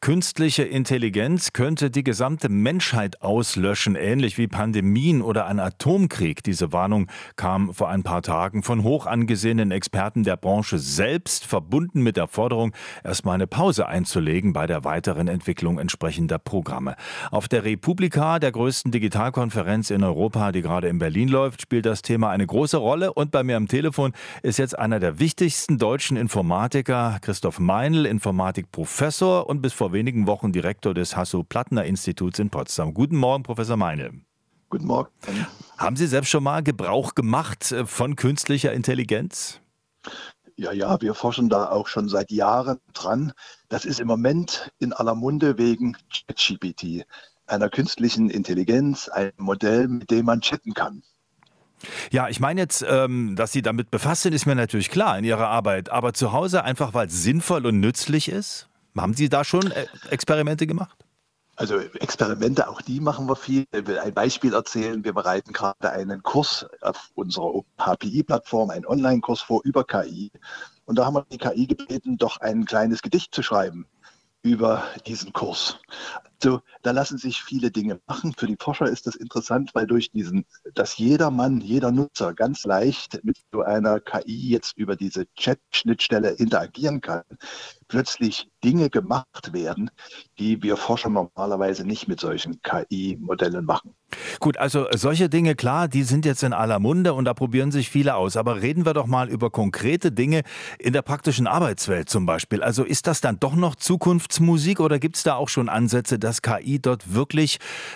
Künstliche Intelligenz könnte die gesamte Menschheit auslöschen, ähnlich wie Pandemien oder ein Atomkrieg. Diese Warnung kam vor ein paar Tagen von hoch angesehenen Experten der Branche selbst, verbunden mit der Forderung, erstmal eine Pause einzulegen bei der weiteren Entwicklung entsprechender Programme. Auf der Republika, der größten Digitalkonferenz in Europa, die gerade in Berlin läuft, spielt das Thema eine große Rolle. Und bei mir am Telefon ist jetzt einer der wichtigsten deutschen Informatiker, Christoph Meinl, Informatikprofessor und bis vor wenigen Wochen Direktor des Hasso-Plattner-Instituts in Potsdam. Guten Morgen, Professor Meinl. Guten Morgen. Haben Sie selbst schon mal Gebrauch gemacht von künstlicher Intelligenz? Ja, wir forschen da auch schon seit Jahren dran. Das ist im Moment in aller Munde wegen ChatGPT, einer künstlichen Intelligenz, ein Modell, mit dem man chatten kann. Ja, ich meine jetzt, dass Sie damit befasst sind, ist mir natürlich klar in Ihrer Arbeit. Aber zu Hause einfach, weil es sinnvoll und nützlich ist? Haben Sie da schon Experimente gemacht? Also Experimente, auch die machen wir viel. Ich will ein Beispiel erzählen. Wir bereiten gerade einen Kurs auf unserer HPI-Plattform, einen Online-Kurs vor über KI. Und da haben wir die KI gebeten, doch ein kleines Gedicht zu schreiben über diesen Kurs. Also da lassen sich viele Dinge machen. Für die Forscher ist das interessant, weil dass jeder Nutzer ganz leicht mit so einer KI jetzt über diese Chat-Schnittstelle interagieren kann, plötzlich Dinge gemacht werden, die wir Forscher normalerweise nicht mit solchen KI-Modellen machen. Gut, also solche Dinge, klar, die sind jetzt in aller Munde und da probieren sich viele aus. Aber reden wir doch mal über konkrete Dinge in der praktischen Arbeitswelt zum Beispiel. Also ist das dann doch noch Zukunftsmusik oder gibt es da auch schon Ansätze, dass KI dort wirklich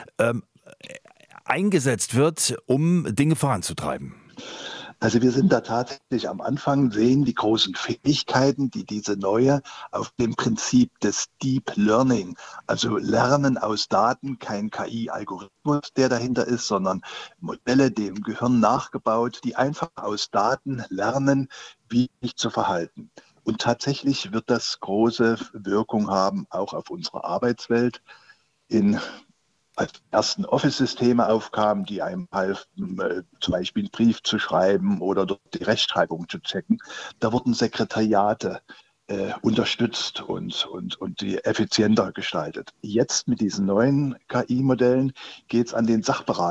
eingesetzt wird, um Dinge voranzutreiben? Also wir sind da tatsächlich am Anfang, sehen die großen Fähigkeiten, die diese neue auf dem Prinzip des Deep Learning, also Lernen aus Daten, kein KI-Algorithmus, der dahinter ist, sondern Modelle, die im Gehirn nachgebaut, die einfach aus Daten lernen, wie sich zu verhalten. Und tatsächlich wird das große Wirkung haben, auch auf unsere Arbeitswelt. Als ersten Office-Systeme aufkamen, die einem halfen, zum Beispiel einen Brief zu schreiben oder dort die Rechtschreibung zu checken, da wurden Sekretariate unterstützt und die effizienter gestaltet. Jetzt mit diesen neuen KI-Modellen geht es an den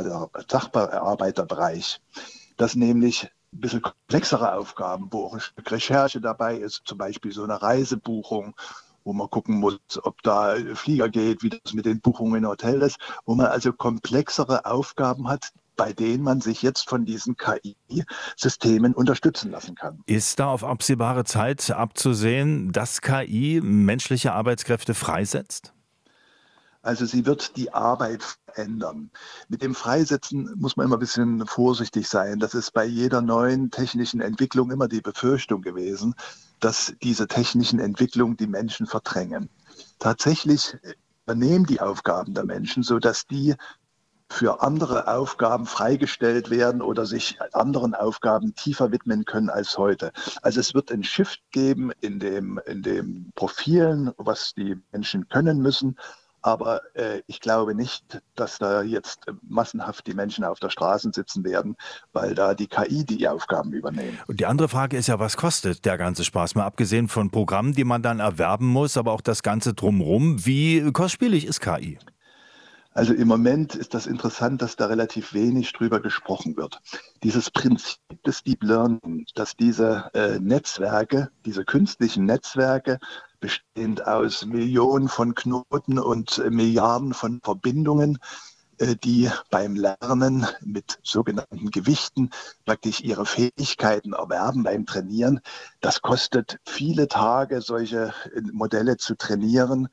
Sachbearbeiterbereich, dass nämlich ein bisschen komplexere Aufgaben, wo auch ein Stück Recherche dabei ist, zum Beispiel so eine Reisebuchung, wo man gucken muss, ob da Flieger geht, wie das mit den Buchungen in Hotel ist, wo man also komplexere Aufgaben hat, bei denen man sich jetzt von diesen KI-Systemen unterstützen lassen kann. Ist da auf absehbare Zeit abzusehen, dass KI menschliche Arbeitskräfte freisetzt? Also sie wird die Arbeit verändern. Mit dem Freisetzen muss man immer ein bisschen vorsichtig sein. Das ist bei jeder neuen technischen Entwicklung immer die Befürchtung gewesen, dass diese technischen Entwicklungen die Menschen verdrängen. Tatsächlich übernehmen die Aufgaben der Menschen, sodass die für andere Aufgaben freigestellt werden oder sich anderen Aufgaben tiefer widmen können als heute. Also es wird einen Shift geben in dem Profilen, was die Menschen können müssen. Aber ich glaube nicht, dass da jetzt massenhaft die Menschen auf der Straße sitzen werden, weil da die KI die Aufgaben übernehmen. Und die andere Frage ist ja, was kostet der ganze Spaß? Mal abgesehen von Programmen, die man dann erwerben muss, aber auch das Ganze drumherum. Wie kostspielig ist KI? Also im Moment ist das interessant, dass da relativ wenig drüber gesprochen wird. Dieses Prinzip des Deep Learning, dass diese Netzwerke, diese künstlichen Netzwerke, bestehend aus Millionen von Knoten und Milliarden von Verbindungen, die beim Lernen mit sogenannten Gewichten praktisch ihre Fähigkeiten erwerben beim Trainieren. Das kostet viele Tage, solche Modelle zu trainieren,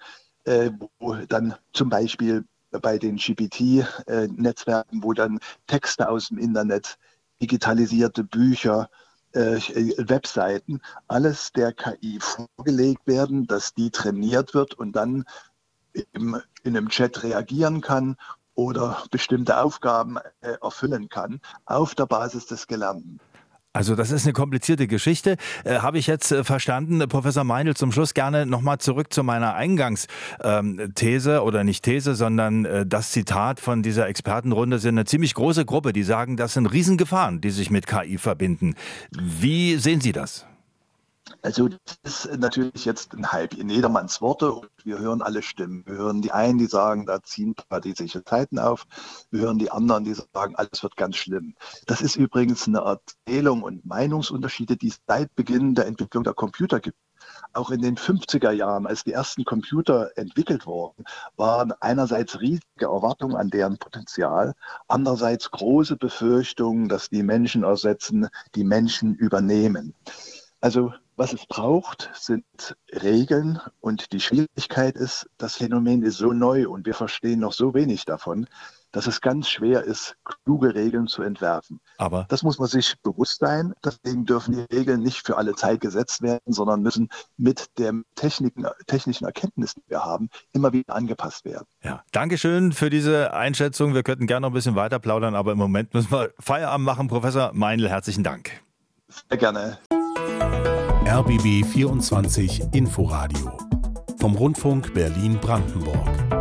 wo dann zum Beispiel bei den GPT-Netzwerken, wo dann Texte aus dem Internet, digitalisierte Bücher, Webseiten, alles der KI vorgelegt werden, dass die trainiert wird und dann in einem Chat reagieren kann oder bestimmte Aufgaben erfüllen kann auf der Basis des Gelernten. Also das ist eine komplizierte Geschichte, habe ich jetzt verstanden. Professor Meinl, zum Schluss gerne nochmal zurück zu meiner Eingangsthese oder nicht These, sondern das Zitat von dieser Expertenrunde sind eine ziemlich große Gruppe, die sagen, das sind Riesengefahren, die sich mit KI verbinden. Wie sehen Sie das? Also das ist natürlich jetzt ein Hype in jedermanns Worte und wir hören alle Stimmen. Wir hören die einen, die sagen, da ziehen paradiesische Zeiten auf. Wir hören die anderen, die sagen, alles wird ganz schlimm. Das ist übrigens eine Erzählung und Meinungsunterschiede, die es seit Beginn der Entwicklung der Computer gibt. Auch in den 50er Jahren, als die ersten Computer entwickelt wurden, waren einerseits riesige Erwartungen an deren Potenzial, andererseits große Befürchtungen, dass die Menschen ersetzen, die Menschen übernehmen. Also was es braucht, sind Regeln und die Schwierigkeit ist, das Phänomen ist so neu und wir verstehen noch so wenig davon, dass es ganz schwer ist, kluge Regeln zu entwerfen. Aber Das muss man sich bewusst sein. Deswegen dürfen die Regeln nicht für alle Zeit gesetzt werden, sondern müssen mit der technischen Erkenntnis, die wir haben, immer wieder angepasst werden. ja, Dankeschön für diese Einschätzung. Wir könnten gerne noch ein bisschen weiter plaudern, aber im Moment müssen wir Feierabend machen. Professor Meinl, herzlichen Dank. Sehr gerne. RBB 24 Inforadio vom Rundfunk Berlin-Brandenburg.